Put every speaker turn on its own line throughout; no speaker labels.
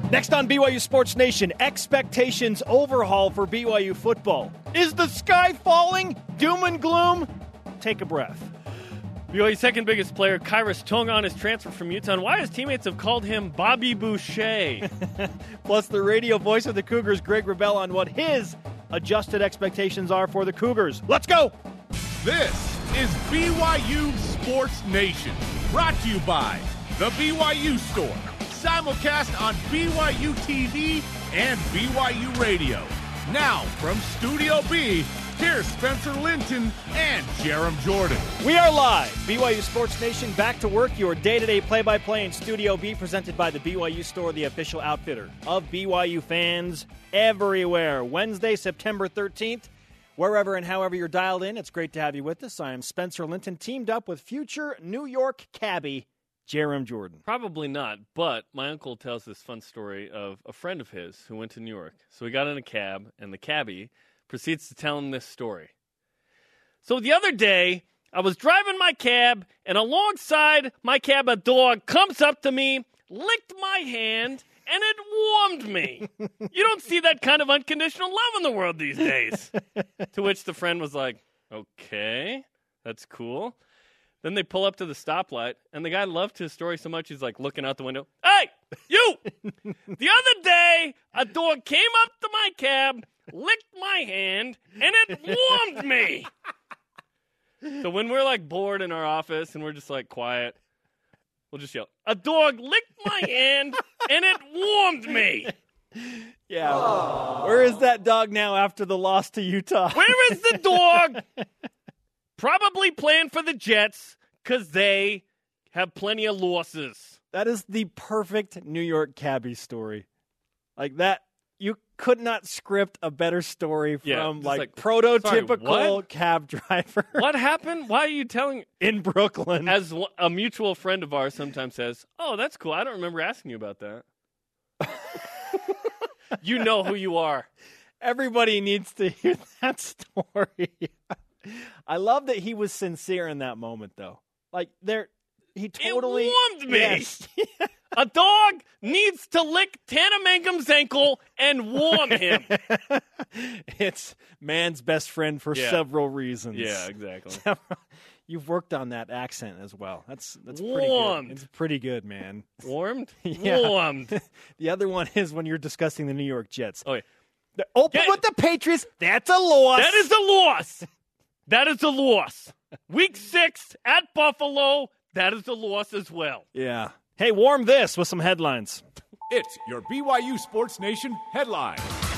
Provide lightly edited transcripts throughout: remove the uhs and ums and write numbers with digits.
Next on BYU Sports Nation, expectations overhaul for BYU football. Is the sky falling? Doom and gloom? Take a breath.
BYU's second biggest player, Kyrus Tonga, is transferred from Utah. And why his teammates have called him Bobby Boucher.
Plus the radio voice of the Cougars, Greg Wrubell, on what his adjusted expectations are for the Cougars. Let's go!
This is BYU Sports Nation, brought to you by The BYU Store. Simulcast on BYU TV and BYU Radio. Now, from Studio B, here's Spencer Linton and Jerem Jordan.
We are live. BYU Sports Nation, back to work. Your day-to-day play-by-play in Studio B, presented by the BYU Store, the official outfitter of BYU fans everywhere. Wednesday, September 13th. Wherever and however you're dialed in, it's great to have you with us. I am Spencer Linton, teamed up with future New York cabbie Jerem Jordan.
Probably not, but my uncle tells this fun story of a friend of his who went to New York. So he got in a cab, and the cabbie proceeds to tell him this story. So the other day, I was driving my cab, and alongside my cab, a dog comes up to me, licked my hand, and it warmed me. You don't see that kind of unconditional love in the world these days. To which the friend was like, okay, that's cool. Then they pull up to the stoplight, and the guy loved his story so much, he's like looking out the window. Hey, you! The other day, a dog came up to my cab, licked my hand, and it warmed me. So when we're like bored in our office and we're just like quiet, we'll just yell, a dog licked my hand, and it warmed me.
Yeah. Aww. Where is that dog now after the loss to Utah?
Where is the dog? Probably playing for the Jets because they have plenty of losses.
That is the perfect New York cabbie story. Like that, you could not script a better story from like prototypical cab driver.
What happened? Why are you telling?
In Brooklyn.
As a mutual friend of ours sometimes says, oh, that's cool. I don't remember asking you about that. You know who you are.
Everybody needs to hear that story. I love that he was sincere in that moment, though. Like, he totally...
It warmed me!
Yes.
A dog needs to lick Tanner Mangum's ankle and warm him.
It's man's best friend for several reasons.
Yeah, exactly.
You've worked on that accent as well. That's pretty
warmed.
good. It's pretty good, man.
Warmed?
Yeah.
Warmed.
The other one is when you're discussing the New York Jets.
Oh, yeah.
Open with the Patriots. That's a loss.
That is a loss. That is a loss. Week 6 at Buffalo, that is a loss as well.
Yeah. Hey, warm this with some headlines.
It's your BYU Sports Nation headline.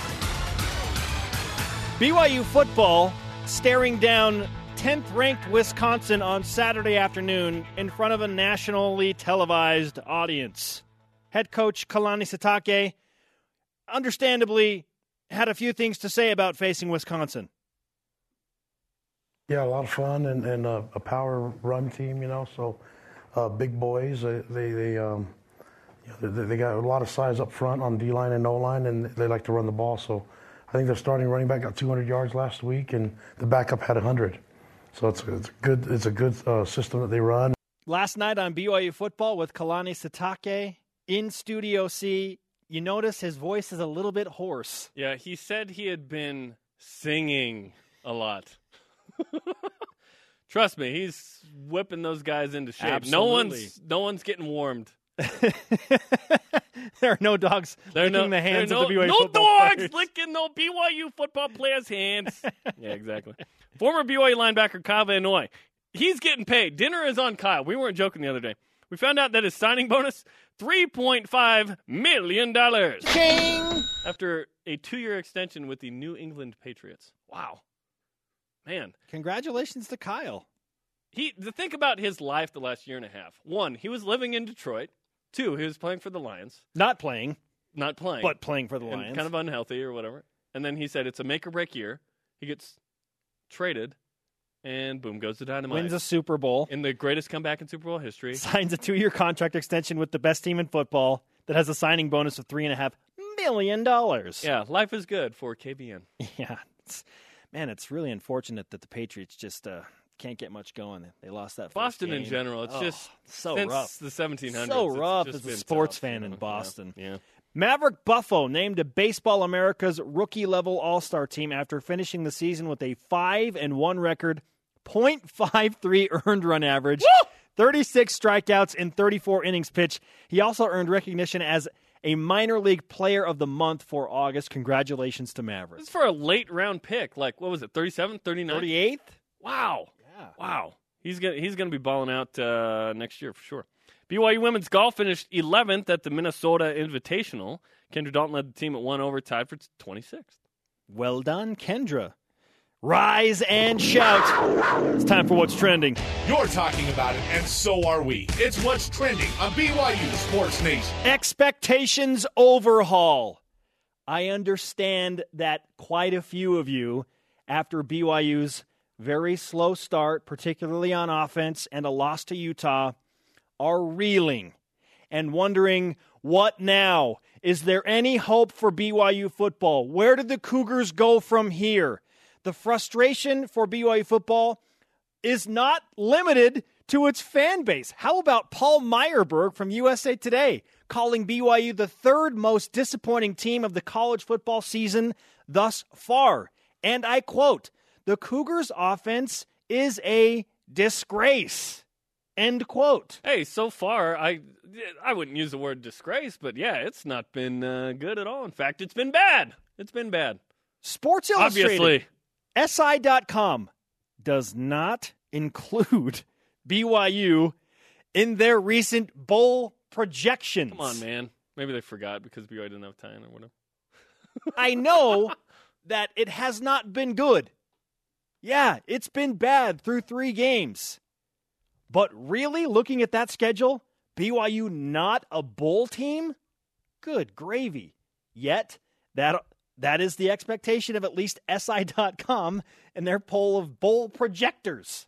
BYU football staring down 10th-ranked Wisconsin on Saturday afternoon in front of a nationally televised audience. Head coach Kalani Sitake understandably had a few things to say about facing Wisconsin.
Yeah, a lot of fun and a power run team, so big boys. They got a lot of size up front on D-line and O-line, and they like to run the ball. So I think their starting running back got 200 yards last week, and the backup had 100. So it's a good system that they run.
Last night on BYU football with Kalani Sitake in Studio C, you notice his voice is a little bit hoarse.
Yeah, he said he had been singing a lot. Trust me, he's whipping those guys into shape.
Absolutely.
No one's getting warmed.
There are no dogs licking the hands of the BYU football
dogs
players.
licking no BYU football players' hands. Yeah, exactly. Former BYU linebacker Kyle Van Noy, he's getting paid. Dinner is on Kyle. We weren't joking the other day. We found out that his signing bonus, $3.5 million.
King!
After a 2-year extension with the New England Patriots. Wow. Man.
Congratulations to Kyle.
Think about his life the last year and a half. 1, he was living in Detroit. 2, he was playing for the Lions.
Not playing.
But
playing for the Lions.
Kind of unhealthy or whatever. And then he said it's a make-or-break year. He gets traded, and boom, goes to Dynamite.
Wins a Super Bowl.
In the greatest comeback in Super Bowl history.
Signs a 2-year contract extension with the best team in football that has a signing bonus of $3.5 million.
Yeah, life is good for KBN.
Yeah. It's really unfortunate that the Patriots just can't get much going. They lost that first
Boston
game.
in general, it's just
so
since
rough.
the 1700s.
So
it's
rough
just
as a
been
sports
tough,
fan in Boston.
Yeah.
Maverick Buffo named to Baseball America's rookie-level All-Star team after finishing the season with a 5-1 record, .53 earned run average, 36 strikeouts in 34 innings pitched. He also earned recognition as a minor league player of the month for August. Congratulations to Maverick.
This is for a late round pick. Like, what was it, 37, 39?
38th?
Wow.
Yeah.
Wow. He's gonna be balling out next year for sure. BYU women's golf finished 11th at the Minnesota Invitational. Kendra Dalton led the team at 1 over, tied for 26th.
Well done, Kendra. Rise and shout. It's time for What's Trending.
You're talking about it, and so are we. It's What's Trending on BYU Sports Nation.
Expectations overhaul. I understand that quite a few of you, after BYU's very slow start, particularly on offense, and a loss to Utah, are reeling and wondering, what now? Is there any hope for BYU football? Where did the Cougars go from here? The frustration for BYU football is not limited to its fan base. How about Paul Meyerberg from USA Today calling BYU the third most disappointing team of the college football season thus far? And I quote, "The Cougars' offense is a disgrace." End quote.
Hey, so far, I wouldn't use the word disgrace, but yeah, it's not been good at all. In fact, it's been bad. It's been bad.
Sports Illustrated,
Obviously.
SI.com does not include BYU in their recent bowl projections.
Come on, man. Maybe they forgot because BYU didn't have time or whatever.
I know that it has not been good. Yeah, it's been bad through 3 games. But really, looking at that schedule, BYU not a bowl team? Good gravy. Yet, that is the expectation of at least SI.com in their poll of bowl projectors.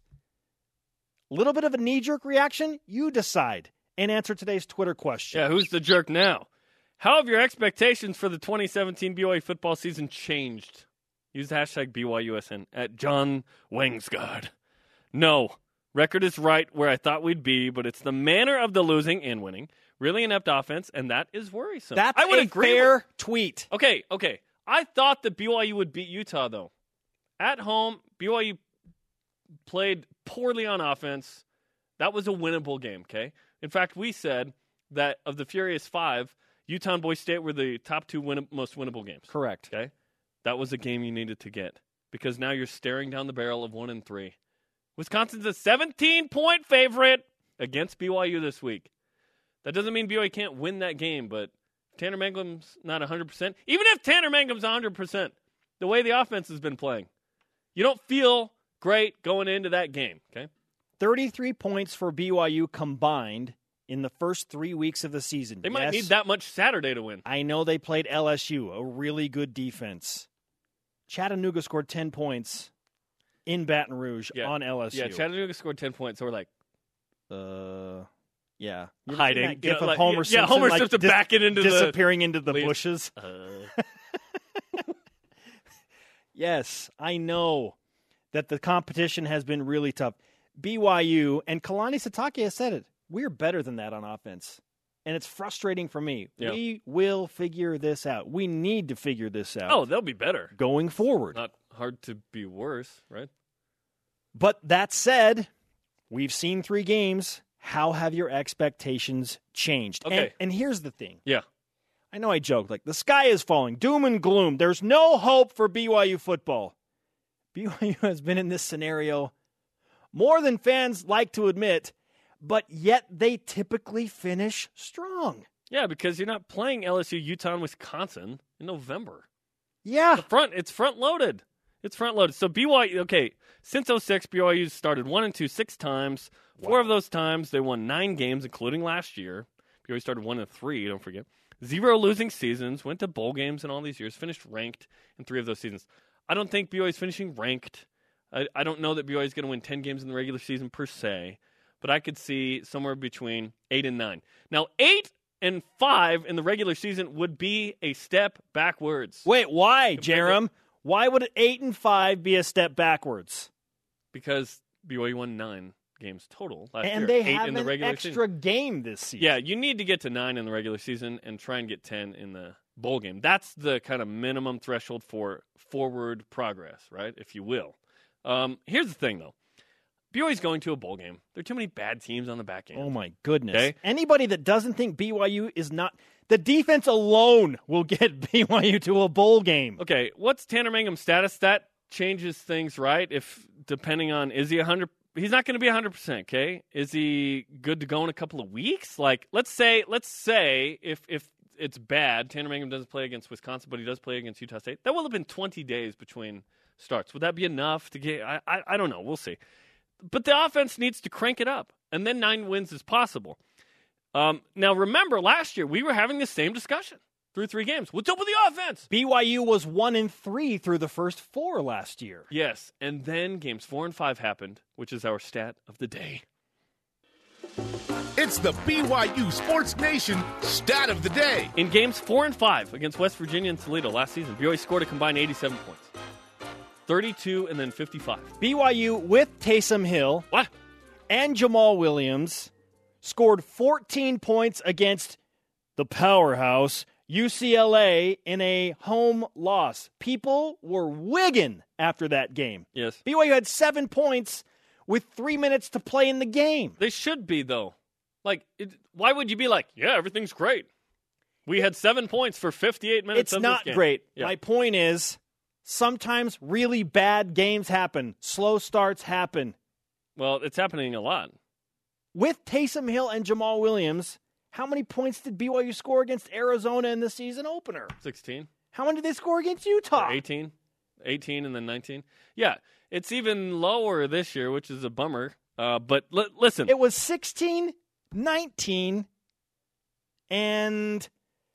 A little bit of a knee-jerk reaction? You decide. And answer today's Twitter question.
Yeah, who's the jerk now? How have your expectations for the 2017 BYU football season changed? Use the hashtag BYUSN at John Wengsgard. No. Record is right where I thought we'd be, but it's the manner of the losing and winning. Really inept offense, and that is worrisome.
That's
I would
a
agree
fair tweet.
Okay. I thought that BYU would beat Utah, though. At home, BYU played poorly on offense. That was a winnable game, okay? In fact, we said that of the Furious 5, Utah and Boise State were the top 2 most winnable games.
Correct.
Okay? That was a game you needed to get because now you're staring down the barrel of 1-3. Wisconsin's a 17-point favorite against BYU this week. That doesn't mean BYU can't win that game, but Tanner Mangum's not 100%. Even if Tanner Mangum's 100%, the way the offense has been playing, you don't feel great going into that game, okay?
33 points for BYU combined in the first 3 weeks of the season.
They might need that much Saturday to win.
I know they played LSU, a really good defense. Chattanooga scored 10 points in Baton Rouge on LSU.
Yeah, Chattanooga scored 10 points. So we're like,
yeah.
Hiding.
That gif of Homer Simpson,
Homer Simpson backing into
disappearing into the
leaves.
bushes. Yes, I know that the competition has been really tough. BYU, and Kalani Sitake has said it, we're better than that on offense. And it's frustrating for me.
Yeah.
We will figure this out. We need to figure this out.
Oh, they'll be better.
Going forward.
Not hard to be worse, right?
But that said, we've seen 3 games. How have your expectations changed?
Okay.
And here's the thing.
Yeah.
I know I joked, like, the sky is falling, doom and gloom. There's no hope for BYU football. BYU has been in this scenario more than fans like to admit, but yet they typically finish strong.
Yeah, because you're not playing LSU, Utah, and Wisconsin in November.
Yeah.
It's front loaded. It's front loaded. So BYU, okay, since 2006, BYU started 1-2 6 times. 4 of those times they won 9 games, including last year. BYU started 1-3, don't forget. 0 losing seasons, went to bowl games in all these years, finished ranked in 3 of those seasons. I don't think BYU is finishing ranked. I don't know that BYU is going to win 10 games in the regular season per se, but I could see somewhere between 8 and 9. Now, 8 and 5 in the regular season would be a step backwards.
Wait, why, Jerem? Why would 8 and 5 be a step backwards?
Because BYU won 9 games total last year.
And they
8
have
in the
an
regular
extra
season.
game this season.
Yeah, you need to get to 9 in the regular season and try and get 10 in the bowl game. That's the kind of minimum threshold for forward progress, right, if you will. Here's the thing, though. BYU's going to a bowl game. There are too many bad teams on the back end.
Oh, my goodness.
Okay?
Anybody that doesn't think BYU is not – the defense alone will get BYU to a bowl game.
Okay, what's Tanner Mangum's status? That changes things, right? If depending on, is he 100%? He's not going to be 100%, okay? Is he good to go in a couple of weeks? Like, let's say if it's bad, Tanner Mangum doesn't play against Wisconsin, but he does play against Utah State. That will have been 20 days between starts. Would that be enough to get – I don't know. We'll see. But the offense needs to crank it up, and then 9 wins is possible. Now, remember, last year we were having the same discussion through 3 games. What's up with the offense?
BYU was 1-3 through the first 4 last year.
Yes, and then games 4 and 5 happened, which is our stat of the day.
It's the BYU Sports Nation stat of the day.
In games 4 and 5 against West Virginia and Toledo last season, BYU scored a combined 87 points. 32 and then 55.
BYU with Taysom Hill
What?
and Jamal Williams scored 14 points against the powerhouse UCLA in a home loss. People were wigging after that game.
Yes.
BYU had 7 points with 3 minutes to play in the game.
They should be, though. Like, why would you be like, yeah, everything's great? We had 7 points for 58 minutes
It's
of
not
this game.
great.
Yeah.
My point is, sometimes really bad games happen. Slow starts happen.
Well, it's happening a lot.
With Taysom Hill and Jamal Williams, how many points did BYU score against Arizona in the season opener?
16.
How many did they score against Utah?
Or 18. 18 and then 19. Yeah, it's even lower this year, which is a bummer. But listen.
It was 16, 19, and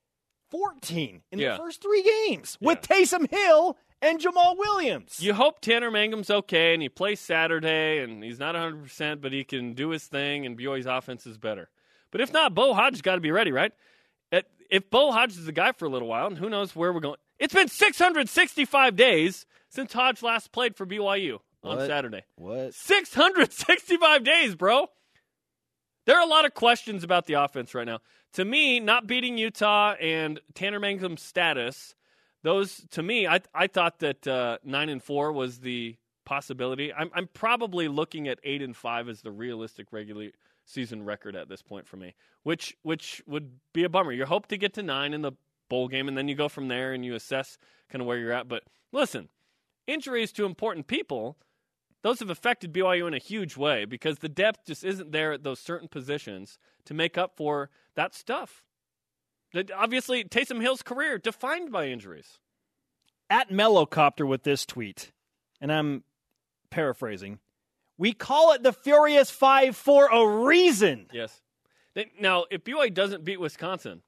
14 in the first 3 games with Taysom Hill and Jamal Williams.
You hope Tanner Mangum's okay and he plays Saturday and he's not 100%, but he can do his thing and BYU's offense is better. But if not, Bo Hodge's got to be ready, right? If Bo Hodge is the guy for a little while, and who knows where we're going. It's been 665 days since Hodge last played for BYU on Saturday.
What?
665 days, bro. There are a lot of questions about the offense right now. To me, not beating Utah and Tanner Mangum's status, those, to me, I thought that 9-4 was the possibility. I'm probably looking at 8-5 as the realistic regular season record at this point for me, which would be a bummer. You hope to get to 9 in the bowl game, and then you go from there and you assess kind of where you're at. But listen, injuries to important people, those have affected BYU in a huge way because the depth just isn't there at those certain positions to make up for that stuff. Obviously, Taysom Hill's career defined by injuries.
At Mellowcopter with this tweet, and I'm paraphrasing, we call it the Furious 5 for a reason.
Yes. Now, if BYU doesn't beat Wisconsin,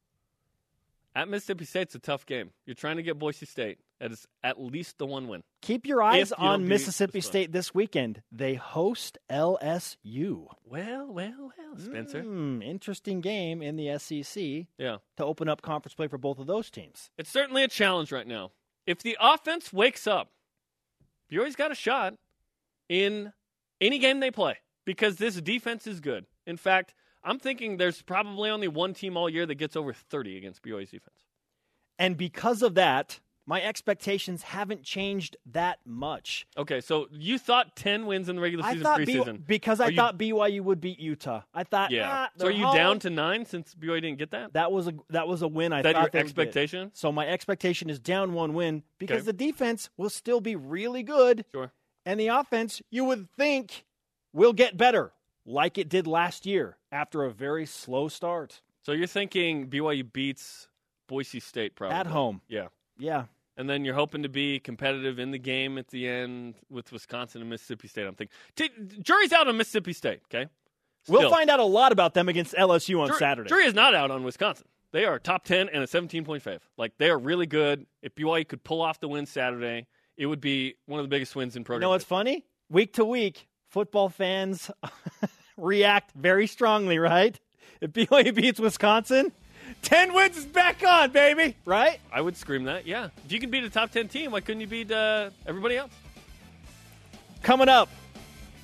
at Mississippi State's a tough game. You're trying to get Boise State. That is at least the one win.
Keep your eyes
If you don't
on
beat
Mississippi
Wisconsin.
State this weekend. They host LSU.
Well, Spencer.
Interesting game in the SEC
Yeah.
to open up conference play for both of those teams.
It's certainly a challenge right now. If the offense wakes up, BYU's got a shot in any game they play because this defense is good. In fact, I'm thinking there's probably only one team all year that gets over 30 against BYU's defense.
And because of that, my expectations haven't changed that much.
Okay, so you thought 10 wins in the regular season preseason.
Because I thought BYU would beat Utah. I thought,
yeah. So
they're
are you
home.
down to 9 since BYU didn't get that?
That was a win. I
Is that
thought
your
they would get.
expectation?
So my expectation is down 1 win because
Okay.
the defense will still be really good.
Sure.
And the offense, you would think, will get better, like it did last year after a very slow start.
So you're thinking BYU beats Boise State probably.
At home.
Yeah.
Yeah.
And then you're hoping to be competitive in the game at the end with Wisconsin and Mississippi State. I'm thinking, jury's out on Mississippi State, okay?
We'll
Still.
find out a lot about them against LSU on Saturday.
Jury is not out on Wisconsin. They are top 10 and a 17-point fave. Like, they are really good. If BYU could pull off the win Saturday, it would be one of the biggest wins in program.
You know what's funny? Week to week, football fans react very strongly, right? If BYU beats Wisconsin, 10 wins is back on, baby, right?
I would scream that, yeah. If you can beat a top 10 team, why couldn't you beat everybody else?
Coming up,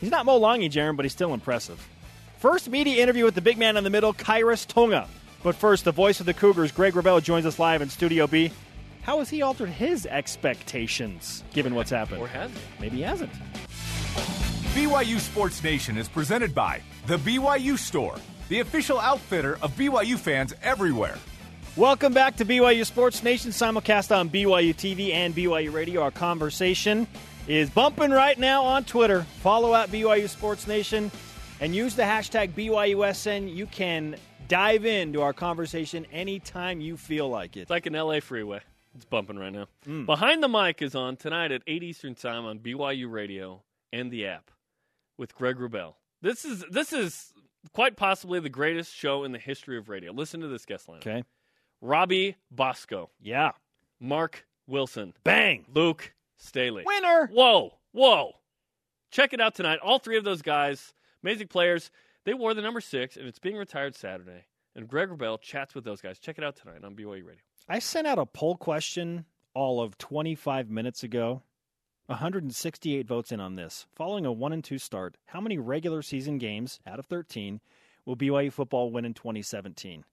He's not Mo Longy, Jaron, but he's still impressive. First media interview with the big man in the middle, Kairos Tonga. But first, the voice of the Cougars, Greg Wrubell, joins us live in Studio B. How has he altered his expectations, given what's happened?
Or has he?
Maybe he hasn't.
BYU Sports Nation is presented by The BYU Store, the official outfitter of BYU fans everywhere.
Welcome back to BYU Sports Nation, simulcast on BYU TV and BYU Radio. Our conversation is bumping right now on Twitter. Follow at BYU Sports Nation and use the hashtag BYUSN. You can dive into our conversation anytime you feel like it.
It's like an LA freeway. It's bumping right now. Behind the Mic is on tonight at 8 Eastern Time on BYU Radio and the app with Greg Wrubell. This is quite possibly the greatest show in the history of radio. Listen to this guest lineup.
Okay.
Robbie Bosco.
Yeah.
Mark Wilson.
Bang.
Luke Staley.
Winner.
Whoa. Check it out tonight. All three of those guys, amazing players. They wore the number 6, and it's being retired Saturday. And Greg Wrubell chats with those guys. Check it out tonight on BYU Radio.
I sent out a poll question all of 25 minutes ago. 168 votes in on this. Following a 1-2 start, how many regular season games out of 13 will BYU football win in 2017?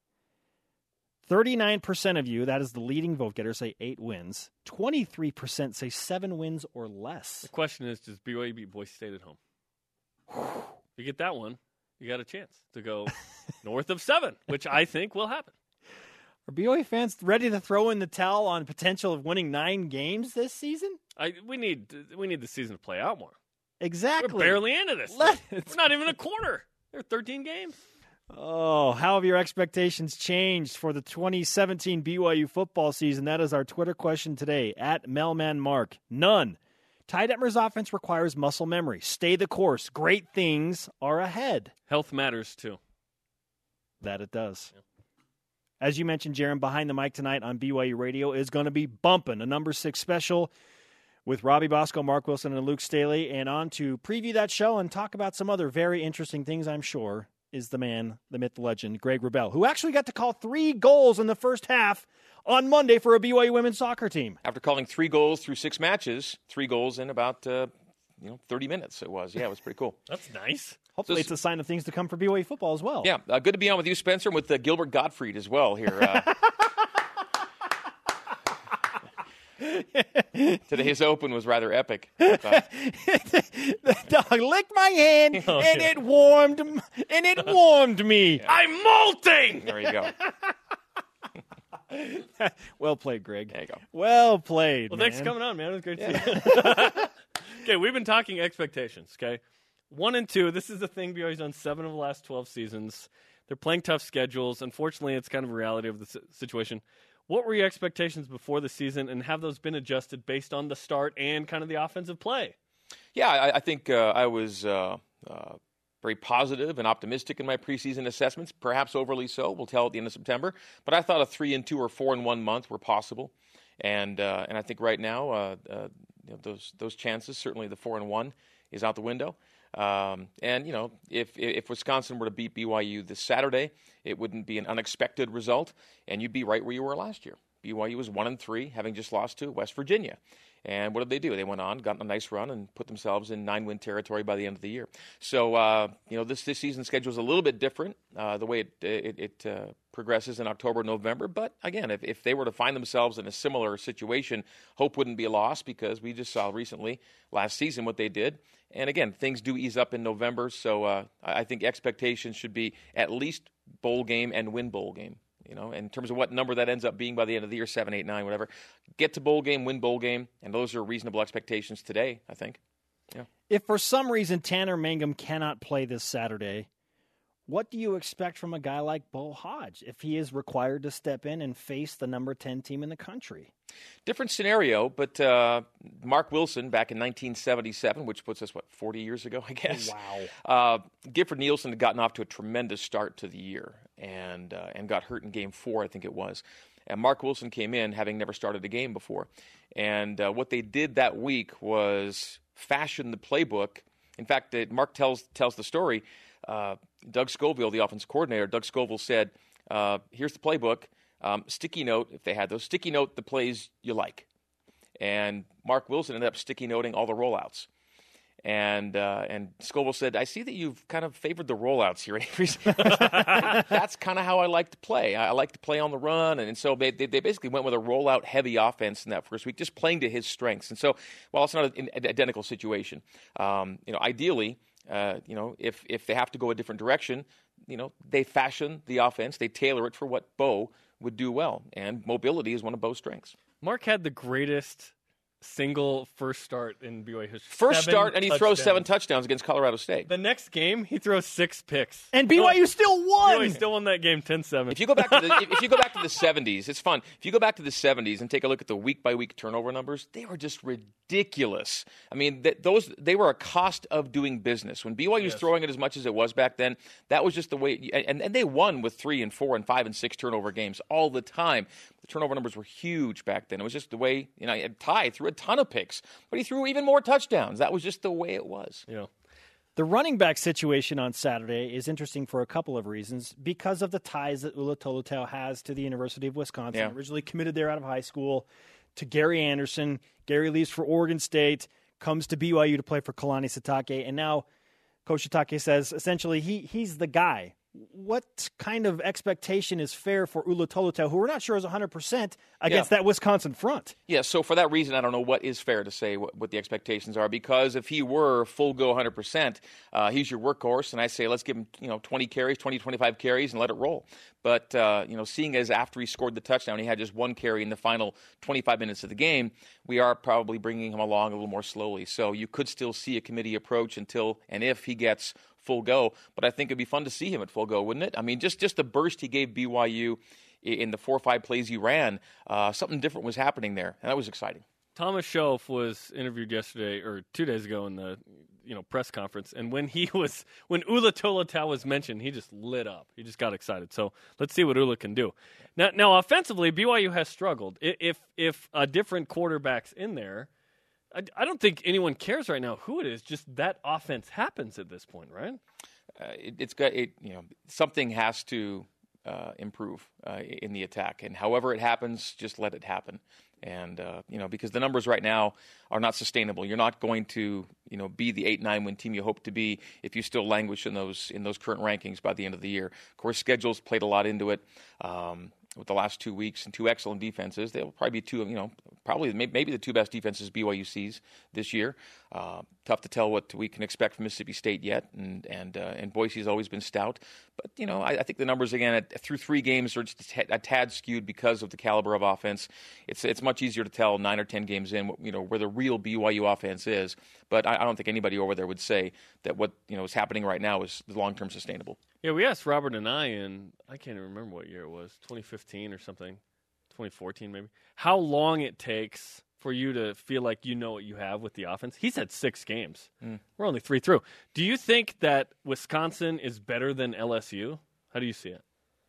39% of you, that is the leading vote getter, say 8 wins. 23% say 7 wins or less.
The question is, does BYU beat Boise State at home? If you get that one, you got a chance to go north of 7, which I think will happen.
Are BYU fans ready to throw in the towel on potential of winning 9 games this season?
We need the season to play out more.
Exactly.
We're barely into this. We're not even a quarter. There are 13 games.
Oh, how have your expectations changed for the 2017 BYU football season? That is our Twitter question today, at MelmanMark. None. Ty Detmer's offense requires muscle memory. Stay the course. Great things are ahead.
Health matters, too.
That it does.
Yeah.
As you mentioned, Jaron, Behind the Mic tonight on BYU Radio is going to be bumping. A number 6 special with Robbie Bosco, Mark Wilson, and Luke Staley. And on to preview that show and talk about some other very interesting things, I'm sure, is the man, the myth, the legend, Greg Wrubell, who actually got to call 3 goals in the first half on Monday for a BYU women's soccer team.
After calling 3 goals through 6 matches, 3 goals in about 30 minutes it was. Yeah, it was pretty cool.
That's nice.
Hopefully it's a sign of things to come for BYU football as well.
Yeah, good to be on with you, Spencer, and with Gilbert Gottfried as well here. Today's open was rather epic.
The dog licked my hand, it warmed me.
Yeah.
I'm molting!
There you go.
Well played, Greg.
There you go.
Well played,
Well,
man.
thanks for coming on, man. It was great to see you. Okay, we've been talking expectations, okay? 1 and 2, this is the thing BYU's done 7 of the last 12 seasons. They're playing tough schedules. Unfortunately, it's kind of a reality of the situation. What were your expectations before the season, and have those been adjusted based on the start and kind of the offensive play?
Yeah, I think I was very positive and optimistic in my preseason assessments, perhaps overly so. We'll tell at the end of September. But I thought a 3-2 or 4-1 month were possible, and I think right now those chances, certainly the 4-1, is out the window. And if Wisconsin were to beat BYU this Saturday, it wouldn't be an unexpected result, and you'd be right where you were last year. BYU was 1-3, having just lost to West Virginia. And what did they do? They went on, got a nice run, and put themselves in 9-win territory by the end of the year. So, this season schedule is a little bit different, the way it progresses in October, November. But, again, if they were to find themselves in a similar situation, hope wouldn't be lost, because we just saw recently, last season, what they did. And, again, things do ease up in November. So I think expectations should be at least bowl game and win bowl game. In terms of what number that ends up being by the end of the year, 7, 8, 9, whatever. Get to bowl game, win bowl game, and those are reasonable expectations today, I think. Yeah.
If for some reason Tanner Mangum cannot play this Saturday, what do you expect from a guy like Bo Hodge if he is required to step in and face the number 10 team in the country?
Different scenario, but Mark Wilson back in 1977, which puts us, 40 years ago, I guess.
Wow.
Gifford Nielsen had gotten off to a tremendous start to the year and got hurt in Game 4, I think it was. And Mark Wilson came in having never started a game before. And what they did that week was fashion the playbook. In fact, Mark tells the story. Doug Scoville, the offensive coordinator, Doug Scoville said, here's the playbook. Sticky note, if they had those, sticky note the plays you like. And Mark Wilson ended up sticky noting all the rollouts. And Scoville said, I see that you've kind of favored the rollouts here. That's kind of how I like to play. I like to play on the run. And so they basically went with a rollout-heavy offense in that first week, just playing to his strengths. And so while it's not an identical situation, ideally, if they have to go a different direction, they fashion the offense. They tailor it for what Bo would do well. And mobility is one of Bo's strengths.
Mark had the greatest single first start in BYU history.
First start, and he throws 7 touchdowns against Colorado State.
The next game, he throws 6 picks.
And BYU still won!
BYU still won that game 10-7.
If you go back to the 70s, it's fun. If you go back to the 70s and take a look at the week-by-week turnover numbers, they were just ridiculous. I mean, they were a cost of doing business. When BYU was throwing it as much as it was back then, that was just the way. And they won with 3 and 4 and 5 and 6 turnover games all the time. The turnover numbers were huge back then. It was just the way. Ty threw a ton of picks, but he threw even more touchdowns. That was just the way it was.
Yeah.
The running back situation on Saturday is interesting for a couple of reasons because of the ties that Ula Tolutau has to the University of Wisconsin.
Yeah.
Originally committed there out of high school to Gary Anderson. Gary leaves for Oregon State, comes to BYU to play for Kalani Sitake, and now Coach Sitake says essentially he's the guy. What kind of expectation is fair for Ula Tolutau, who we're not sure is 100% against that Wisconsin front?
Yeah, so for that reason, I don't know what is fair to say what the expectations are, because if he were full go 100%, he's your workhorse, and I say let's give him 20 carries, 20, 25 carries, and let it roll. But, seeing as after he scored the touchdown, he had just 1 carry in the final 25 minutes of the game, we are probably bringing him along a little more slowly. So you could still see a committee approach until and if he gets full go. But I think it'd be fun to see him at full go, wouldn't it? I mean, just the burst he gave BYU in the 4 or 5 plays he ran, something different was happening there, and that was exciting.
Thomas Shelf was interviewed yesterday or 2 days ago in the press conference, and when Ula Tolutau was mentioned, he just lit up. He just got excited. So let's see what Ula can do. Now offensively, BYU has struggled. If a different quarterback's in there, I don't think anyone cares right now who it is. Just that offense happens at this point, right?
Something has to improve in the attack, and however it happens, just let it happen. And because the numbers right now are not sustainable. You're not going to be the 8-9 win team you hope to be if you still languish in those current rankings by the end of the year. Of course, schedules played a lot into it. With the last 2 weeks and 2 excellent defenses, they'll probably be maybe the 2 best defenses BYU sees this year. Tough to tell what we can expect from Mississippi State yet, and Boise has always been stout. But I think the numbers again through 3 games are just a tad skewed because of the caliber of offense. It's much easier to tell 9 or 10 games in where the real BYU offense is. But I don't think anybody over there would say that what is happening right now is long-term sustainable.
Yeah, we asked Robert and I can't even remember what year it was, 2015 or something, 2014 maybe, how long it takes for you to feel like you know what you have with the offense. He said 6 games. We're only 3 through. Do you think that Wisconsin is better than LSU? How do you see it?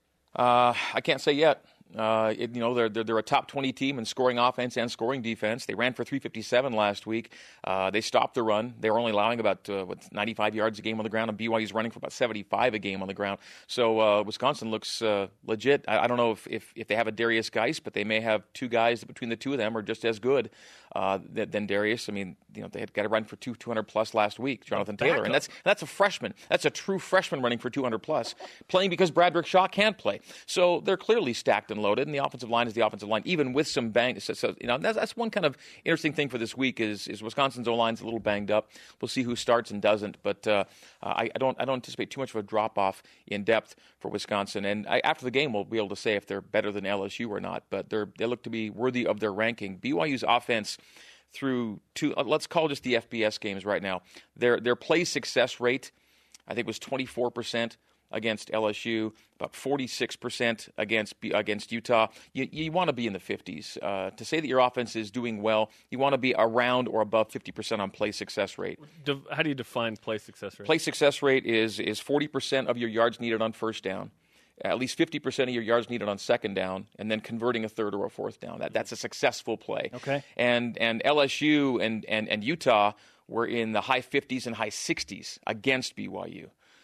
I can't say yet. They're a top 20 team in scoring offense and scoring defense. They ran for 357 last week. They stopped the run. They were only allowing about 95 yards a game on the ground, and BYU's running for about 75 a game on the ground. So Wisconsin looks legit. I don't know if they have a Darius Geis, but they may have 2 guys that between the 2 of them are just as good than Darius. I mean, they had got to run for 200 plus last week, Jonathan Taylor, and that's a freshman. That's a true freshman running for 200 plus, playing because Bradrick Shaw can't play. So they're clearly stacked and loaded, and the offensive line is the offensive line, even with some bang. So that's one kind of interesting thing for this week is Wisconsin's O-line's a little banged up. We'll see who starts and doesn't, but I don't anticipate too much of a drop off in depth for Wisconsin. And after the game, we'll be able to say if they're better than LSU or not. But they look to be worthy of their ranking. BYU's offense through 2, let's call just the FBS games right now. Their play success rate, I think, was 24%. Against LSU, about 46% against Utah. You want to be in the 50s. To say that your offense is doing well, you want to be around or above 50% on play success rate.
How do you define play success rate?
Play success rate is 40% of your yards needed on first down, at least 50% of your yards needed on second down, and then converting a third or a fourth down. That's a successful play.
Okay.
And LSU and Utah were in the high 50s and high 60s against BYU.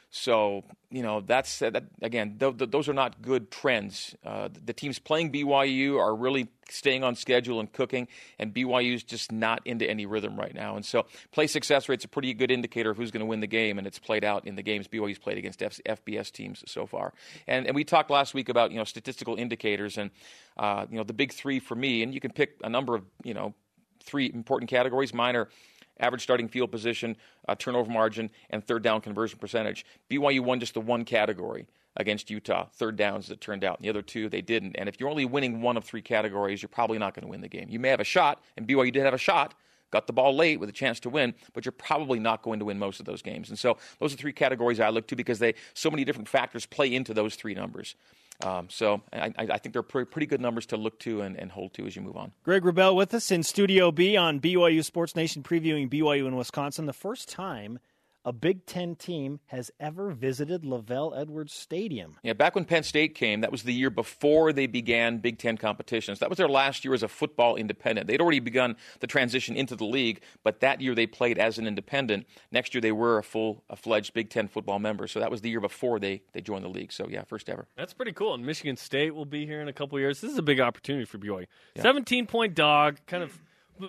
So, that's again, those are not good trends. The teams playing BYU are really staying on schedule and cooking, and BYU's just not into any rhythm right now. And so play success rate's a pretty good indicator of who's going to win the game, and it's played out in the games BYU's played against FBS teams so far. And we talked last week about, statistical indicators and, the big three for me, and you can pick a number of, three important categories. Mine are average starting field position, turnover margin, and third down conversion percentage. BYU won just the one category against Utah, third downs, as it turned out. And the other two, they didn't. And if you're only winning one of three categories, you're probably not going to win the game. You may have a shot, and BYU did have a shot, got the ball late with a chance to win, but you're probably not going to win most of those games. And so those are three categories I look to because so many different factors play into those three numbers. So I think they're pretty good numbers to look to and hold to as you move on.
Greg Wrubell with us in Studio B on BYU Sports Nation, previewing BYU in Wisconsin. The first time a Big Ten team has ever visited LaVell Edwards Stadium.
Yeah, back when Penn State came, that was the year before they began Big Ten competitions. That was their last year as a football independent. They'd already begun the transition into the league, but that year they played as an independent. Next year they were a full-fledged Big Ten football member. So that was the year before they joined the league. So, yeah, first ever.
That's pretty cool. And Michigan State will be here in a couple of years. This is a big opportunity for BYU. Yeah. 17-point dog, kind of.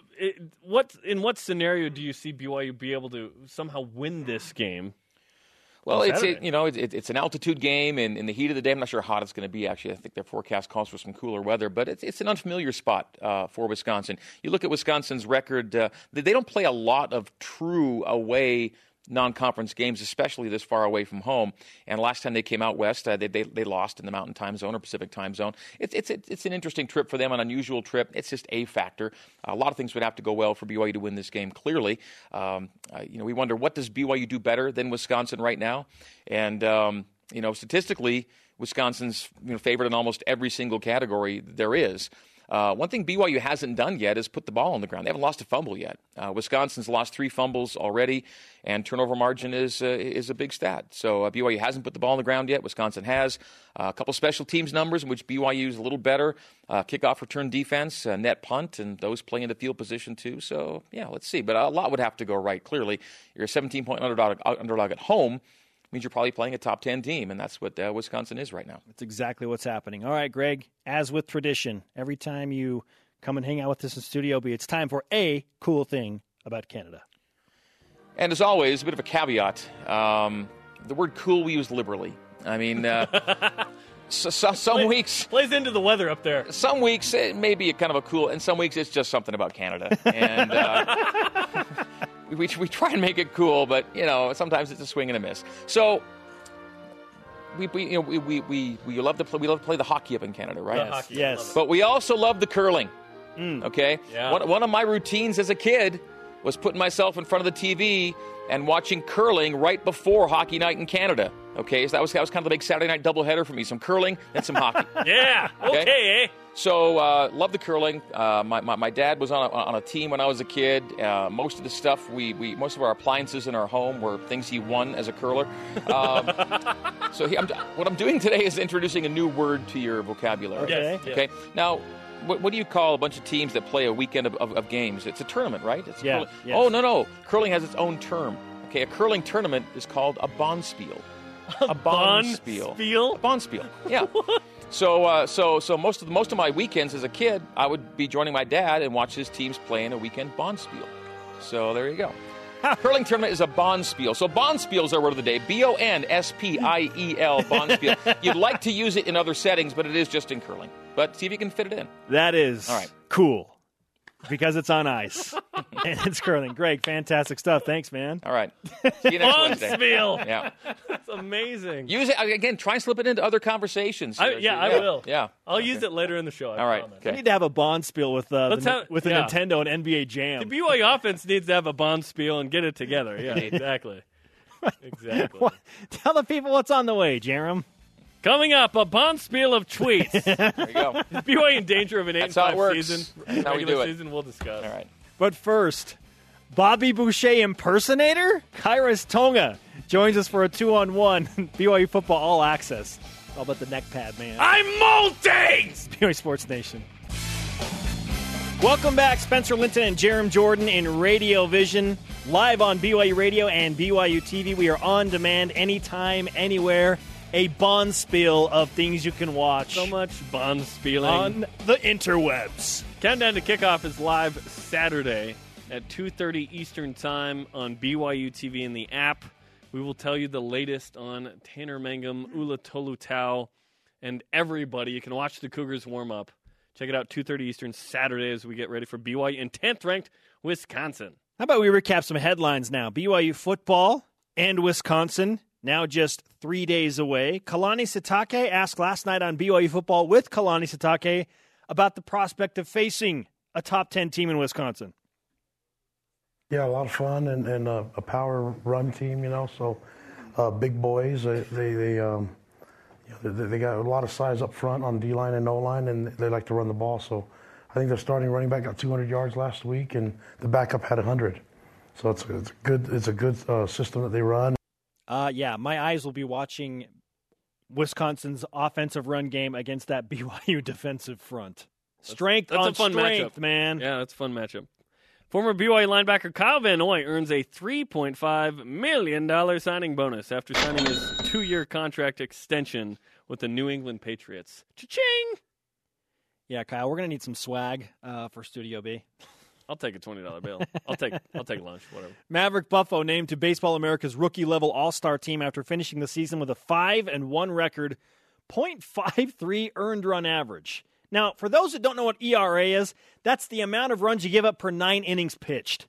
In what scenario do you see BYU be able to somehow win this game?
Well, it's an altitude game, and in the heat of the day, I'm not sure how hot it's going to be, actually. I think their forecast calls for some cooler weather, but it's an unfamiliar spot for Wisconsin. You look at Wisconsin's record, they don't play a lot of true away non-conference games, especially this far away from home. And last time they came out west, they lost in the Mountain Time Zone or Pacific Time Zone. It's an interesting trip for them, an unusual trip. It's just a factor. A lot of things would have to go well for BYU to win this game, clearly. We wonder, what does BYU do better than Wisconsin right now? And, statistically, Wisconsin's favored in almost every single category there is. One thing BYU hasn't done yet is put the ball on the ground. They haven't lost a fumble yet. Wisconsin's lost 3 fumbles already, and turnover margin is a big stat. So BYU hasn't put the ball on the ground yet. Wisconsin has. A couple special teams numbers in which BYU is a little better. Kickoff return defense, net punt, and those play into field position too. So, yeah, let's see. But a lot would have to go right, clearly. You're a 17-point underdog at home. Means you're probably playing a top 10 team, and that's what Wisconsin is right now.
That's exactly what's happening. All right, Greg, as with tradition, every time you come and hang out with us in Studio B, it's time for a cool thing about Canada.
And as always, a bit of a caveat. The word cool we use liberally. I mean, some weeks...
Plays into the weather up there.
Some weeks it may be kind of a cool, and some weeks it's just something about Canada. And... We try and make it cool, but sometimes it's a swing and a miss. So we love to play the hockey up in Canada, right?
Yes.
But we also love the curling. Okay.
Yeah.
One of my routines as a kid was putting myself in front of the TV and watching curling right before hockey night in Canada. Okay, so that was kind of the big Saturday night doubleheader for me. Some curling and some hockey.
Yeah. Okay.
So love the curling. My dad was on a team when I was a kid. Most of the stuff most of our appliances in our home were things he won as a curler. What I'm doing today is introducing a new word to your vocabulary.
Yes.
Okay. Now, what do you call a bunch of teams that play a weekend of games? It's a tournament, right? It's
yeah. Yes.
Oh no! Curling has its own term. Okay, a curling tournament is called a bonspiel. A bonspiel. A bonspiel. Yeah. So most of my weekends as a kid, I would be joining my dad and watch his teams play in a weekend bonspiel. So there you go. Curling tournament is a bonspiel. So bonspiels are word of the day. BONSPIEL, bonspiel. You'd like to use it in other settings, but it is just in curling. But see if you can fit it in.
That is
all right.
Cool. Because it's on ice. And it's curling. Greg, fantastic stuff. Thanks, man.
All right. See you next Wednesday.
Bonspiel.
Yeah.
That's amazing.
Use it, again, try and slip it into other conversations.
I will.
Yeah.
I'll use it later in the show.
All right.
We need to have a bonspiel with the Nintendo and NBA Jam.
The BYU offense needs to have a bonspiel and get it together. Yeah, exactly. Exactly.
Tell the people what's on the way, Jerem.
Coming up, a bonspiel of tweets.
There you go.
Is BYU in danger of an 8-5 season?
That's how we do it.
Season, we'll discuss.
All right.
But first, Bobby Boucher impersonator Kairos Tonga joins us for a 2-on-1 BYU Football All Access. How about the neck pad, man?
I'm molting!
BYU Sports Nation. Welcome back, Spencer Linton and Jerem Jordan in Radio Vision. live on BYU Radio and BYU TV. We are on demand anytime, anywhere. A bonspiel of things you can watch.
So much bonspieling.
On the interwebs.
Countdown to Kickoff is live Saturday at 2:30 Eastern Time on BYU TV and the app. We will tell you the latest on Tanner Mangum, Ula Tolutau, and everybody. You can watch the Cougars warm up. Check it out, 2:30 Eastern Saturday as we get ready for BYU and 10th-ranked Wisconsin.
How about we recap some headlines now? BYU football and Wisconsin now just 3 days away. Kalani Sitake asked last night on BYU football with Kalani Sitake about the prospect of facing a top 10 team in Wisconsin.
Yeah, a lot of fun and a power run team, so big boys. They got a lot of size up front on D-line and O-line, and they like to run the ball. So I think their starting running back got 200 yards last week, and the backup had 100. So it's a good system that they run.
Yeah, my eyes will be watching Wisconsin's offensive run game against that BYU defensive front. Strength
that's
on
a fun
strength,
matchup.
man.
Yeah, that's a fun matchup. Former BYU linebacker Kyle Van Noy earns a $3.5 million signing bonus after signing his 2-year contract extension with the New England Patriots. Cha-ching!
Yeah, Kyle, we're going to need some swag for Studio B.
I'll take a $20 bill. I'll take lunch, whatever.
Maverick Buffo named to Baseball America's rookie-level all-star team after finishing the season with a 5-1 record, .53 earned run average. Now, for those that don't know what ERA is, that's the amount of runs you give up per 9 innings pitched.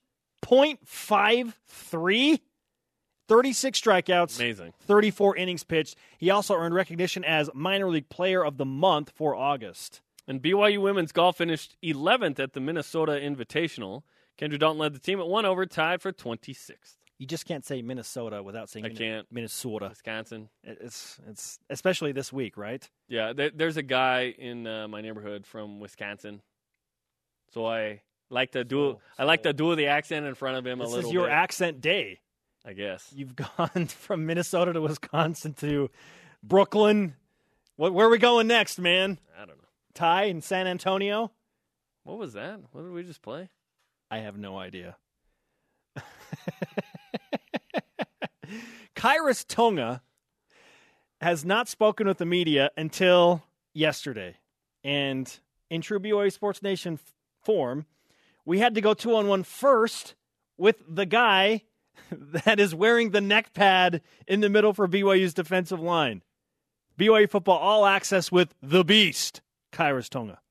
.53? 36 strikeouts.
Amazing.
34 innings pitched. He also earned recognition as Minor League Player of the Month for August.
And BYU women's golf finished 11th at the Minnesota Invitational. Kendra Dalton led the team at 1 over, tied for 26th.
You just can't say Minnesota without saying Minnesota.
Wisconsin.
It's especially this week, right?
Yeah, there's a guy in my neighborhood from Wisconsin, so I like to do the accent in front of him a little bit.
This is your accent day,
I guess.
You've gone from Minnesota to Wisconsin to Brooklyn. Where are we going next, man?
I don't know.
Ty in San Antonio.
What was that? What did we just play?
I have no idea. Khyiris Tonga has not spoken with the media until yesterday. And in true BYU Sports Nation form, we had to go 2-on-1 first with the guy that is wearing the neck pad in the middle for BYU's defensive line. BYU football all access with the beast, Khyiris Tonga.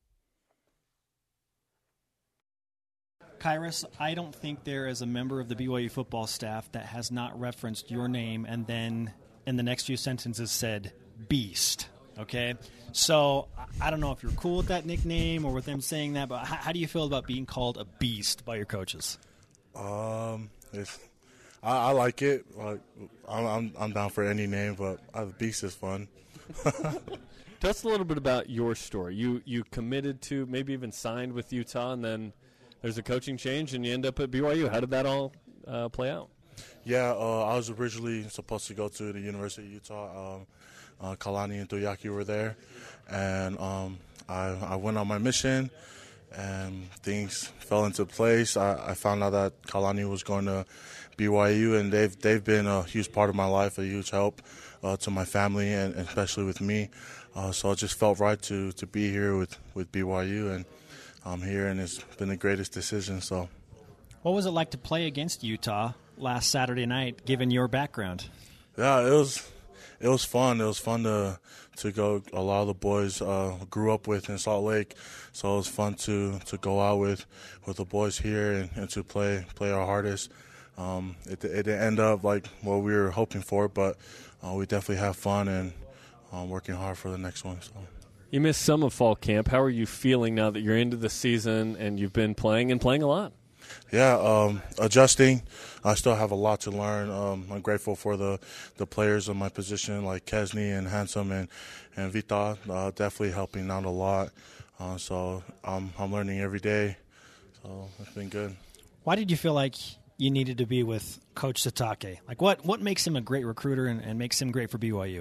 Khyiris, I don't think there is a member of the BYU football staff that has not referenced your name and then in the next few sentences said beast. Okay? So I don't know if you're cool with that nickname or with them saying that, but how do you feel about being called a beast by your coaches?
I like it. Like I'm down for any name, but beast is fun.
Tell us a little bit about your story. You committed to, maybe even signed with Utah, and then there's a coaching change, and you end up at BYU. How did that all play out?
Yeah, I was originally supposed to go to the University of Utah. Kalani and Tuyaki were there, and I went on my mission, and things fell into place. I found out that Kalani was going to BYU, and they've been a huge part of my life, a huge help to my family, and especially with me. So it just felt right to be here with BYU, and I'm here, and it's been the greatest decision. So,
what was it like to play against Utah last Saturday night, given your background?
Yeah, it was fun. It was fun to go. A lot of the boys grew up with in Salt Lake, so it was fun to go out with the boys here and to play our hardest. It didn't end up like what we were hoping for, but we definitely have fun and working hard for the next one. So.
You missed some of fall camp. How are you feeling now that you're into the season and you've been playing a lot?
Yeah, adjusting. I still have a lot to learn. I'm grateful for the players of my position like Kesney and Handsome and Vita, definitely helping out a lot. So I'm learning every day. So it's been good.
Why did you feel like you needed to be with Coach Sitake? Like what makes him a great recruiter and makes him great for BYU?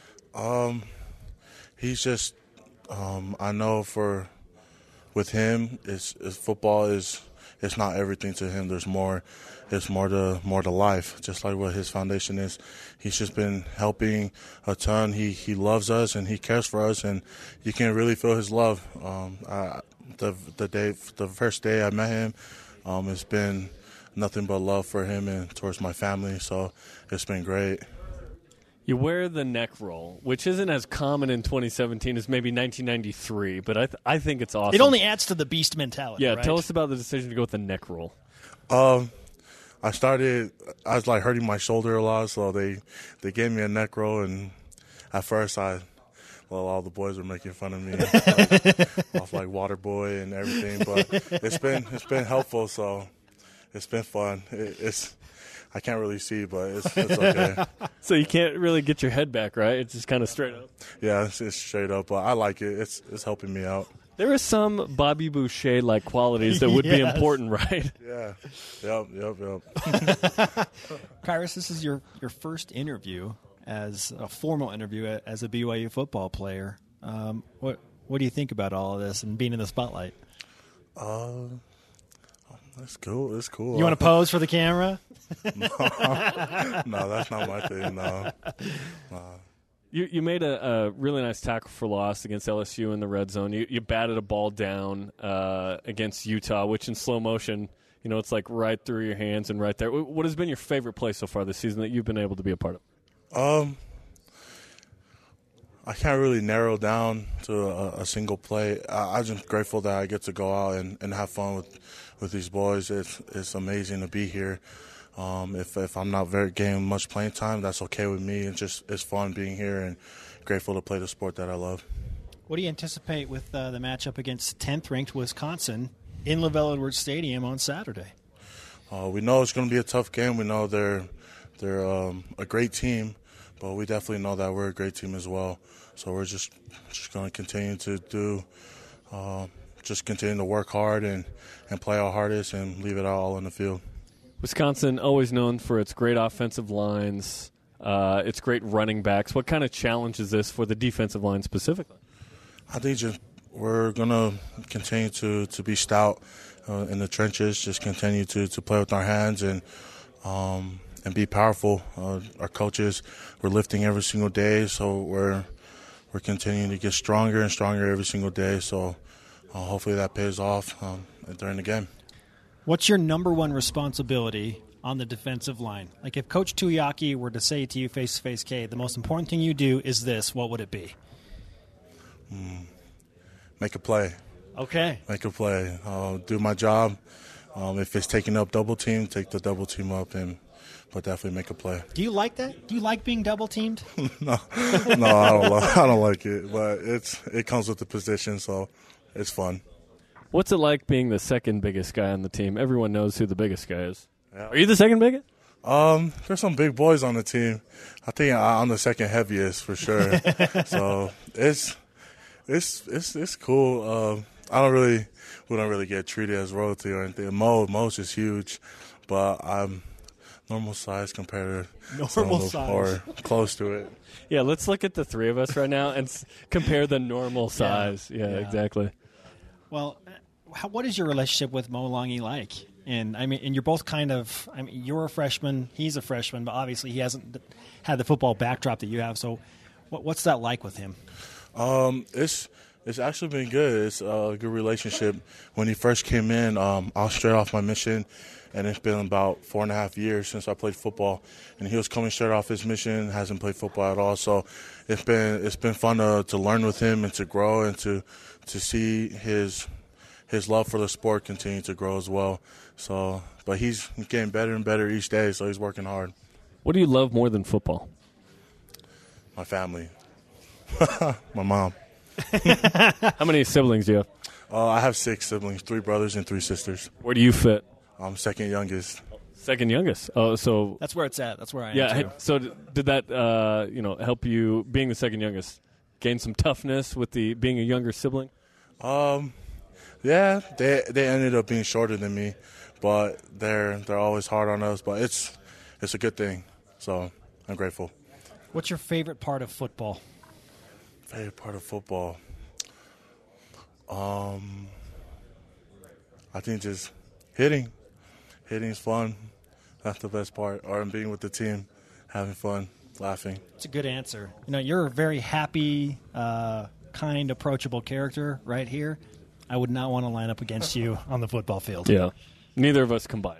He's just I know with him, football is it's not everything to him. There's more. It's more to life, just like what his foundation is. He's just been helping a ton. He loves us and he cares for us, and you can really feel his love. The first day I met him, it's been nothing but love for him and towards my family. So it's been great.
You wear the neck roll, which isn't as common in 2017 as maybe 1993, but I think it's awesome.
It only adds to the beast mentality.
Yeah,
right?
Tell us about the decision to go with the neck roll.
I was like hurting my shoulder a lot, so they gave me a neck roll, and at first all the boys were making fun of me, off like water boy and everything, but it's been helpful, so it's been fun. I can't really see, but it's okay.
So you can't really get your head back, right? It's just kind of straight up.
Yeah, it's straight up, but I like it. It's helping me out.
There are some Bobby Boucher-like qualities that would be important, right?
Yeah. Yep.
Khyiris, this is your first interview as a formal interview as a BYU football player. What do you think about all of this and being in the spotlight?
That's cool. It's cool.
You want to pose for the camera?
No, that's not my thing. No.
You made a really nice tackle for loss against LSU in the red zone. You batted a ball down against Utah, which in slow motion, it's like right through your hands and right there. What has been your favorite play so far this season that you've been able to be a part of?
I can't really narrow down to a single play. I'm just grateful that I get to go out and have fun with these boys. It's amazing to be here. If I'm not getting much playing time, that's okay with me. It's fun being here and grateful to play the sport that I love.
What do you anticipate with the matchup against 10th-ranked Wisconsin in LaVell Edwards Stadium on Saturday?
We know it's going to be a tough game. We know they're a great team, but we definitely know that we're a great team as well. So we're just going to continue to continue to work hard and play our hardest and leave it all on the field.
Wisconsin, always known for its great offensive lines, its great running backs. What kind of challenge is this for the defensive line specifically?
I think we're going to continue to be stout in the trenches, just continue to play with our hands and be powerful. Our coaches, we're lifting every single day, so we're continuing to get stronger and stronger every single day. So hopefully that pays off during the game.
What's your number one responsibility on the defensive line? Like if Coach Tuiaki were to say to you face-to-face, Kay, the most important thing you do is this, what would it be?
Make a play.
Okay.
Make a play. Do my job. If it's taking up double team, take the double team up, but definitely make a play.
Do you like that? Do you like being double teamed?
No, I don't like it, but it comes with the position, so it's fun.
What's it like being the second biggest guy on the team? Everyone knows who the biggest guy is. Yeah. Are you the second biggest?
There's some big boys on the team. I think I'm the second heaviest for sure. So it's cool. We don't really get treated as royalty or anything. Mo's is huge, but I'm normal size compared to
normal size
or close to it.
Yeah, let's look at the three of us right now and compare the normal size. Yeah, exactly.
Well, what is your relationship with Mo Langi like? And you're both you're a freshman, he's a freshman, but obviously he hasn't had the football backdrop that you have. So, what's that like with him?
It's actually been good. It's a good relationship. When he first came in, I was straight off my mission, and it's been about 4.5 years since I played football. And he was coming straight off his mission, hasn't played football at all. So it's been fun to learn with him and to grow and to see his love for the sport continue to grow as well. So, but he's getting better and better each day, so he's working hard.
What do you love more than football?
My family. My mom.
How many siblings do you have?
I have 6 siblings, 3 brothers and 3 sisters.
Where do you fit?
I'm second youngest.
Second youngest. Oh, so
that's where it's at. That's where I am.
Yeah.
Too.
So did that help you being the second youngest gain some toughness with being a younger sibling?
Yeah, they ended up being shorter than me, but they're always hard on us. But it's a good thing, so I'm grateful.
What's your favorite part of football?
Favorite part of football? I think just Hitting's fun. That's the best part. Or being with the team, having fun, laughing.
It's a good answer. You're a very happy, kind, approachable character right here. I would not want to line up against you on the football field.
Yeah. Neither of us combined.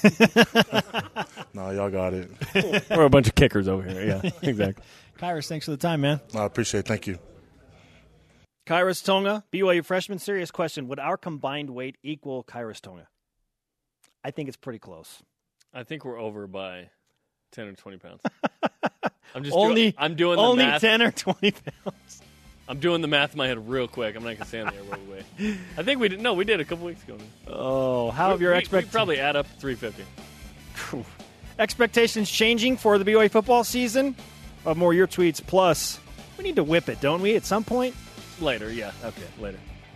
No, y'all got it.
We're a bunch of kickers over here. Yeah, exactly.
Kyrus, thanks for the time, man.
I appreciate it. Thank you.
Kyrus Tonga, BYU freshman. Serious question. Would our combined weight equal Kyrus Tonga? I think it's pretty close.
I think we're over by 10 or 20 pounds. I'm doing the
only
math.
10 or 20 pounds.
I'm doing the math in my head real quick. I'm not going to say on the air what we weigh. I think we did. No, we did a couple weeks ago.
Oh, how have your expectations?
We probably add up 350.
Expectations changing for the BYU football season? More your tweets. Plus, we need to whip it, don't we, at some point?
Later, yeah. Okay, later.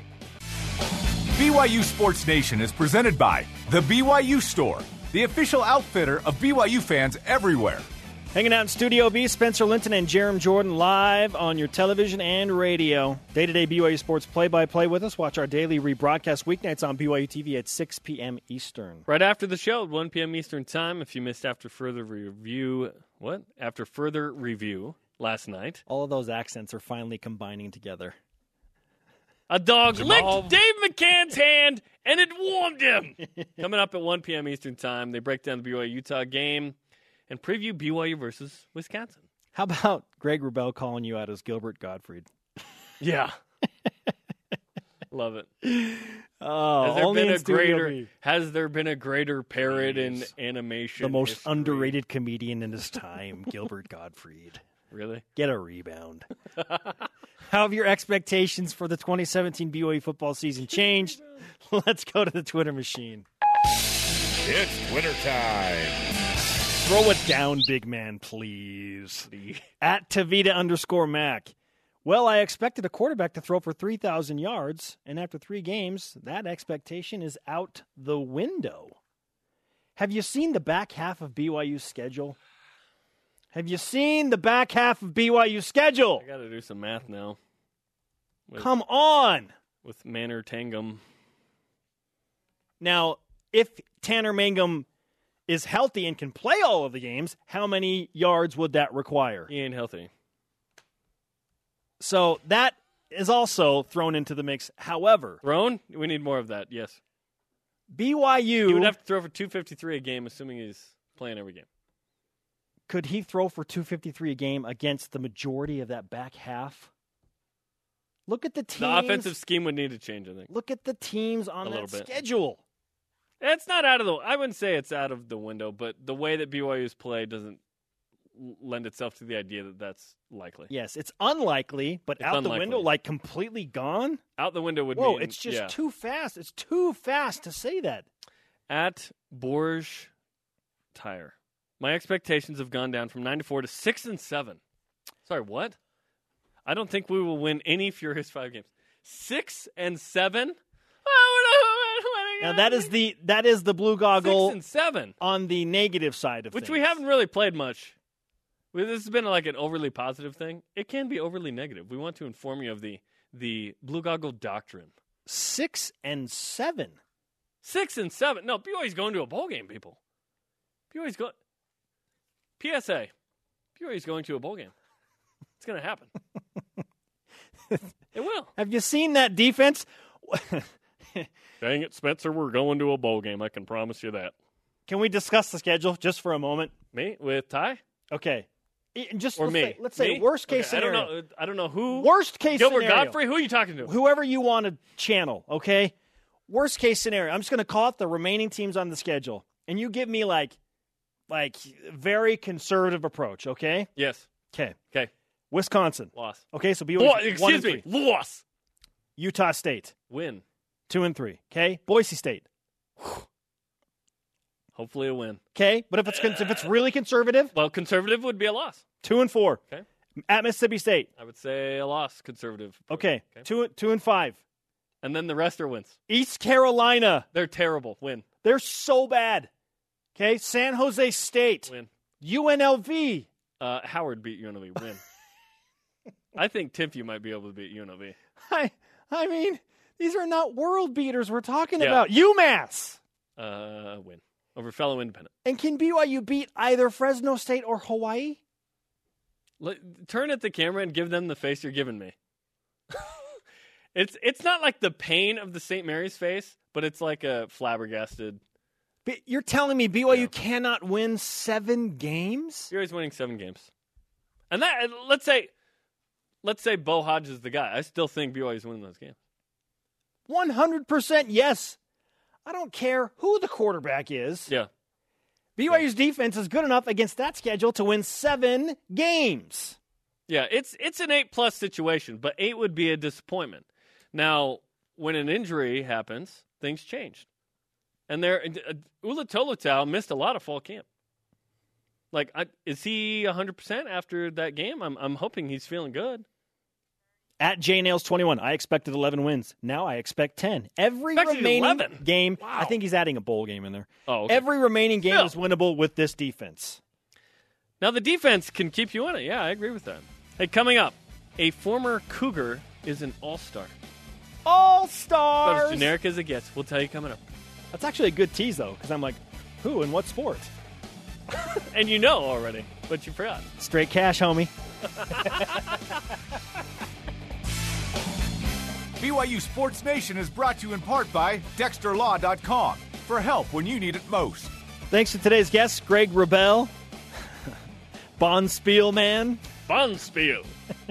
BYU Sports Nation is presented by The BYU Store, the official outfitter of BYU fans everywhere.
Hanging out in Studio B, Spencer Linton and Jerem Jordan live on your television and radio. Day-to-day BYU Sports play-by-play with us. Watch our daily rebroadcast weeknights on BYU TV at 6 p.m. Eastern.
Right after the show at 1 p.m. Eastern Time. If you missed after further review last night.
All of those accents are finally combining together.
A dog licked Dave McCann's hand, and it warmed him. Coming up at 1 p.m. Eastern Time, they break down the BYU-Utah game and preview BYU versus Wisconsin.
How about Greg Wrubell calling you out as Gilbert Gottfried?
Yeah. Love it.
Oh,
has there been a greater parrot in animation?
The most
history?
underrated comedian in his time, Gilbert Gottfried.
Really?
Get a rebound. How have your expectations for the 2017 BYU football season changed? Let's go to the Twitter machine.
It's Twitter time.
Throw it down, big man, please. At Tavita_Mac. Well, I expected a quarterback to throw for 3,000 yards, and after 3 games, that expectation is out the window. Have you seen the back half of BYU's schedule? I got
to do some math now.
Come on.
With Manor Tangum.
Now, if Tanner Mangum is healthy and can play all of the games, how many yards would that require?
He ain't healthy.
So that is also thrown into the mix. However,
we need more of that, yes.
BYU...
He would have to throw for 253 a game, assuming he's playing every game.
Could he throw for 253 a game against the majority of that back half? Look at the teams.
The offensive scheme would need to change, I think.
Look at the teams on that schedule.
It's not out of the... I wouldn't say it's out of the window, but the way that BYU's play doesn't lend itself to the idea that that's likely.
Yes, it's unlikely, but out the window, like completely gone?
Out the window would mean...
it's just too fast. It's too fast to say that.
At Borge Tire. My expectations have gone down from 9-4 to 6-7. Sorry, what? I don't think we will win any Furious 5 games. 6-7?
Now that is the blue goggle
6-7
on the negative side of
which
things.
We haven't really played much. This has been like an overly positive thing. It can be overly negative. We want to inform you of the blue goggle doctrine.
6-7.
6-7. No, BYU's going to a bowl game, people. BYU's going. PSA. BYU's going to a bowl game. It's going to happen. It will.
Have you seen that defense?
Dang it, Spencer, we're going to a bowl game. I can promise you that.
Can we discuss the schedule just for a moment?
Me? With Ty?
Okay. Let's
say
worst case scenario.
I don't know who.
Worst case
Gilbert
scenario.
Godfrey? Who are you talking to?
Whoever you want to channel, okay? Worst case scenario. I'm just going to call out the remaining teams on the schedule. And you give me like very conservative approach, okay?
Yes.
Okay.
Wisconsin.
Loss. Okay, so BYU 1-3.
Loss.
Utah State.
Win.
2-3. Okay? Boise State.
Hopefully a win.
Okay, but if it's really conservative,
well, conservative would be a loss.
2-4.
Okay.
At Mississippi State.
I would say a loss. Conservative.
Okay. 2-5.
And then the rest are wins.
East Carolina.
They're terrible. Win.
They're so bad. Okay. San Jose State.
Win.
UNLV.
Howard beat UNLV. Win. I think Timpview might be able to beat UNLV.
I mean, these are not world beaters we're talking about. UMass.
win over fellow Independent.
And can BYU beat either Fresno State or Hawaii?
Turn at the camera and give them the face you're giving me. It's not like the pain of the St. Mary's face, but it's like a flabbergasted.
You're telling me BYU cannot win 7 games?
BYU's winning 7 games. And that let's say Bo Hodge is the guy. I still think BYU's winning those games.
100% yes. I don't care who the quarterback is.
Yeah.
BYU's defense is good enough against that schedule to win 7 games.
Yeah, it's an 8+ situation, but 8 would be a disappointment. Now, when an injury happens, things changed. And Ula Tolutau missed a lot of fall camp. Like, is he 100% after that game? I'm hoping he's feeling good.
At JNails21, I expected 11 wins. Now I expect 10. Every
Expected
remaining
11?
game,
Wow.
I think he's adding a bowl game in there.
Oh, okay.
Every remaining game is winnable with this defense.
Now, the defense can keep you in it. Yeah, I agree with that. Hey, coming up, a former Cougar is an all-star.
All-stars!
About as generic as it gets. We'll tell you coming up.
That's actually a good tease, though, because I'm like, who and what sport?
And you know already, but you forgot.
Straight cash, homie.
BYU Sports Nation is brought to you in part by DexterLaw.com for help when you need it most.
Thanks to today's guests, Greg Wrubell, Bonspiel man,
Bonspiel,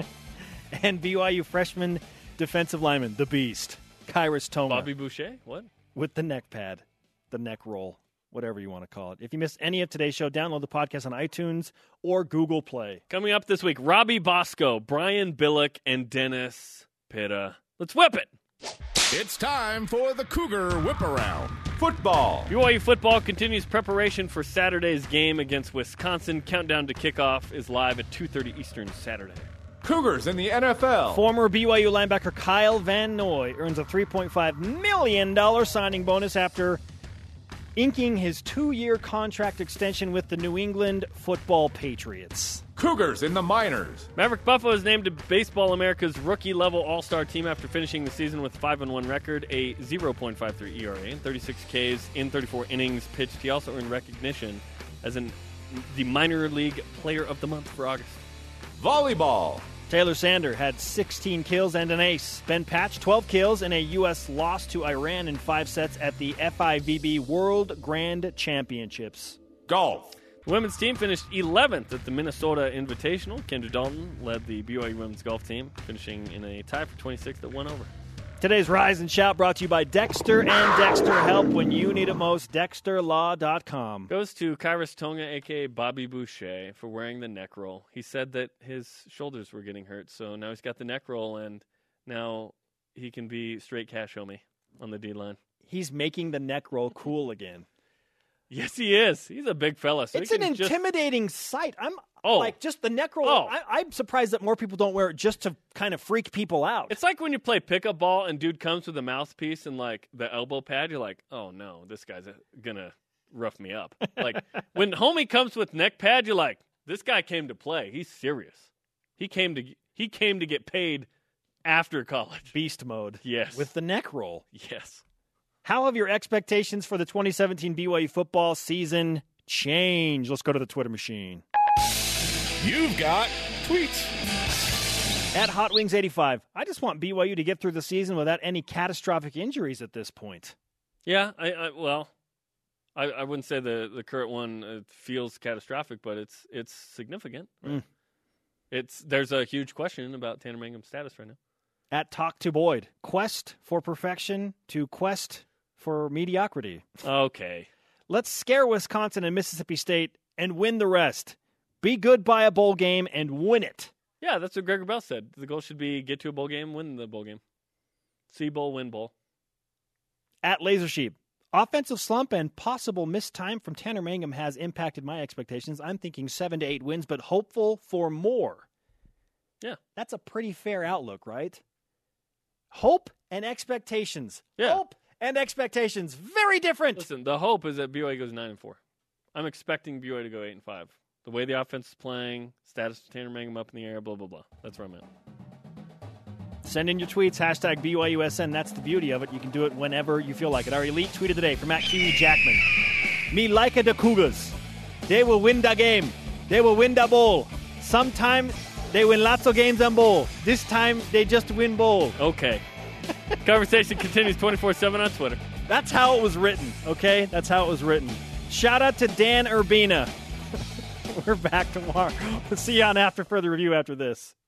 and BYU freshman defensive lineman, the Beast, Kairos Tonga.
Bobby Boucher, what?
With the neck pad, the neck roll, whatever you want to call it. If you missed any of today's show, download the podcast on iTunes or Google Play.
Coming up this week, Robbie Bosco, Brian Billick, and Dennis Pitta. Let's whip it.
It's time for the Cougar Whip Around.
Football.
BYU football continues preparation for Saturday's game against Wisconsin. Countdown to kickoff is live at 2:30 Eastern Saturday.
Cougars in the NFL.
Former BYU linebacker Kyle Van Noy earns a $3.5 million signing bonus after inking his 2-year contract extension with the New England Football Patriots.
Cougars in the minors.
Maverick Buffalo is named to Baseball America's rookie-level all-star team after finishing the season with a 5-1 record, a 0.53 ERA, and 36 Ks in 34 innings pitched. He also earned recognition as the minor league player of the month for August.
Volleyball.
Taylor Sander had 16 kills and an ace. Ben Patch, 12 kills and a U.S. loss to Iran in 5 sets at the FIVB World Grand Championships.
Golf.
The women's team finished 11th at the Minnesota Invitational. Kendra Dalton led the BYU women's golf team, finishing in a tie for 26th at 1 over.
Today's Rise and Shout brought to you by Dexter and Dexter Help when you need it most. DexterLaw.com.
Goes to Kairos Tonga, a.k.a. Bobby Boucher, for wearing the neck roll. He said that his shoulders were getting hurt, so now he's got the neck roll, and now he can be straight cash homie on the D-line.
He's making the neck roll cool again.
Yes, he is. He's a big fella. So
it's an intimidating sight. Like, just the neck roll.
Oh.
I'm surprised that more people don't wear it just to kind of freak people out.
It's like when you play pickup ball and dude comes with a mouthpiece and, like, the elbow pad. You're like, oh, no, this guy's going to rough me up. Like, when homie comes with neck pad, you're like, this guy came to play. He's serious. He came to get paid after college.
Beast mode.
Yes.
With the neck roll.
Yes.
How have your expectations for the 2017 BYU football season changed? Let's go to the Twitter machine.
You've got tweets.
At HotWings85, I just want BYU to get through the season without any catastrophic injuries at this point.
Yeah, I wouldn't say the current one feels catastrophic, but it's significant. Right? There's a huge question about Tanner Mangum's status right now.
At Talk to Boyd, quest for perfection to quest for mediocrity.
Okay.
Let's scare Wisconsin and Mississippi State and win the rest. Be good by a bowl game and win it.
Yeah, that's what Gregor Bell said. The goal should be get to a bowl game, win the bowl game. See bowl, win bowl.
At Laser Sheep, offensive slump and possible missed time from Tanner Mangum has impacted my expectations. I'm thinking 7 to 8 wins, but hopeful for more.
Yeah.
That's a pretty fair outlook, right? Hope and expectations.
Yeah.
Hope and expectations. Very different.
Listen, the hope is that BYU goes 9-4. I'm expecting BYU to go 8-5. The way the offense is playing, status of Tanner Mangum up in the air, blah, blah, blah. That's where I'm at.
Send in your tweets, hashtag BYUSN. That's the beauty of it. You can do it whenever you feel like it. Our elite tweet of the day from Kiwi Jackman. Me like the Cougars. They will win the game. They will win the bowl. Sometimes they win lots of games and bowl. This time they just win bowl.
Okay. Conversation continues 24/7 on Twitter.
That's how it was written, okay? That's how it was written. Shout out to Dan Urbina. We're back tomorrow. We'll see you on After Further Review after this.